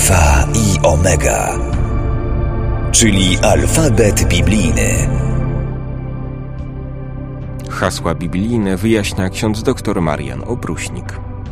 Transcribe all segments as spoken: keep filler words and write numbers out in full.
Alfa i Omega, czyli alfabet biblijny. Hasła biblijne wyjaśnia ksiądz dr Marian Opruśnik.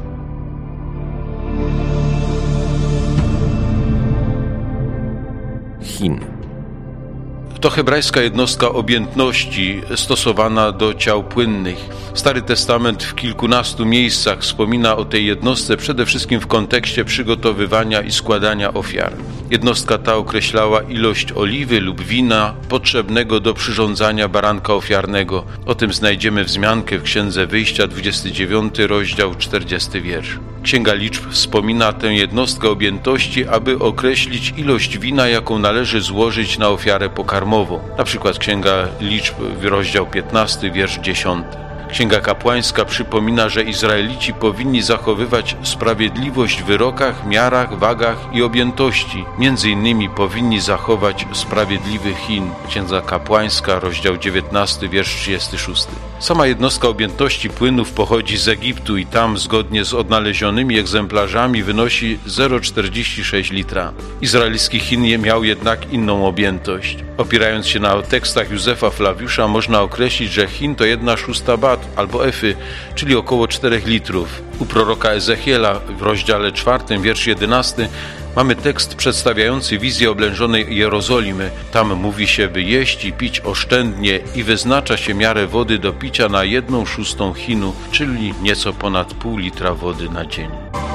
Chin. To hebrajska jednostka objętności stosowana do ciał płynnych. Stary Testament w kilkunastu miejscach wspomina o tej jednostce przede wszystkim w kontekście przygotowywania i składania ofiar. Jednostka ta określała ilość oliwy lub wina potrzebnego do przyrządzania baranka ofiarnego. O tym znajdziemy wzmiankę w Księdze Wyjścia, dwudziesty dziewiąty rozdział, czterdziesty wiersz. Księga Liczb wspomina tę jednostkę objętości, aby określić ilość wina, jaką należy złożyć na ofiarę pokarmową. Na przykład Księga Liczb, rozdział piętnasty, wiersz dziesiąty. Księga Kapłańska przypomina, że Izraelici powinni zachowywać sprawiedliwość w wyrokach, miarach, wagach i objętości. Między innymi powinni zachować sprawiedliwy chin. Księga Kapłańska, rozdział dziewiętnasty, wiersz trzydziesty szósty. Sama jednostka objętości płynów pochodzi z Egiptu i tam, zgodnie z odnalezionymi egzemplarzami, wynosi zero przecinek czterdzieści sześć litra. Izraelski chin miał jednak inną objętość. Opierając się na tekstach Józefa Flawiusza, można określić, że chin to jedna szósta bat albo efy, czyli około czterech litrów. U proroka Ezechiela w rozdziale czwartym, wiersz jedenasty, mamy tekst przedstawiający wizję oblężonej Jerozolimy. Tam mówi się, by jeść i pić oszczędnie i wyznacza się miarę wody do picia na jedną szóstą chinu, czyli nieco ponad pół litra wody na dzień.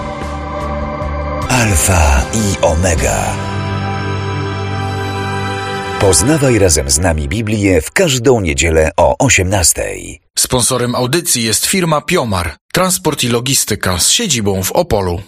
Alfa i Omega. Poznawaj razem z nami Biblię w każdą niedzielę o osiemnastej. Sponsorem audycji jest firma Piomar, transport i logistyka z siedzibą w Opolu.